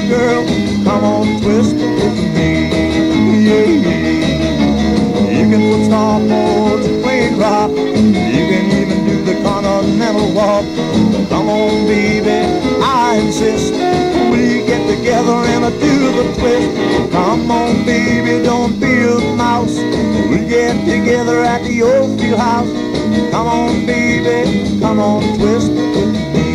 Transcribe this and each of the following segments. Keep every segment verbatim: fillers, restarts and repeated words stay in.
baby girl, come on, twist with me. Yeah, yeah. You can put star chords and plain rock. You can even do the continental walk. Come on, baby, I insist. We get together and I do the twist. Come on, baby, don't be a mouse. We get together at the old field house. Come on, baby, come on, twist with me.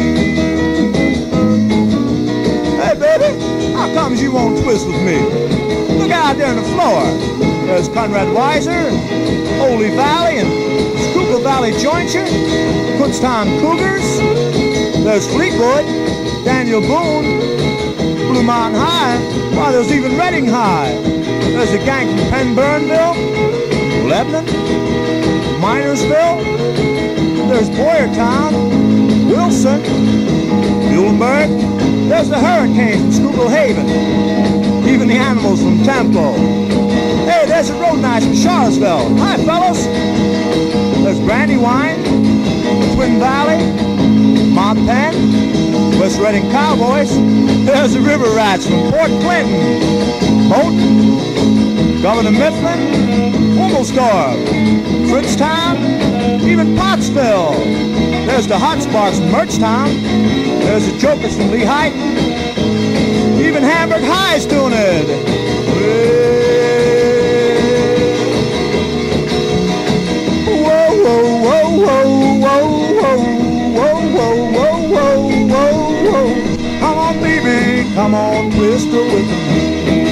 Hey, baby, how comes you won't twist with me? Look out there on the floor. There's Conrad Weiser, Holy Valley, and Schuylkill Valley Jointure, Kutztown Cougars. There's Fleetwood, Daniel Boone, Blue Mountain High. Why, there's even Reading High. There's a gang from Penn Burnville, Lebanon, Minersville. There's Boyertown, Wilson, Muhlenberg. There's the Hurricanes from Schuylkill Haven. Even the Animals from Temple. Hey, there's the Road Knights from Charlottesville. Hi, fellas. There's Brandywine, Twin Valley, Mont Penn, West Reading Cowboys. There's the River Rats from Port Clinton, Houghton, Governor Mifflin, Humelstorf, Fritztown, even Pottsville. There's the Hot Sparks from Merchtown. There's the Jokers from Lehigh. Even Hamburg High's doing it. Whoa, whoa, whoa, whoa, whoa, whoa, whoa, whoa, whoa, whoa, whoa. Come on, baby, come on, twist with me.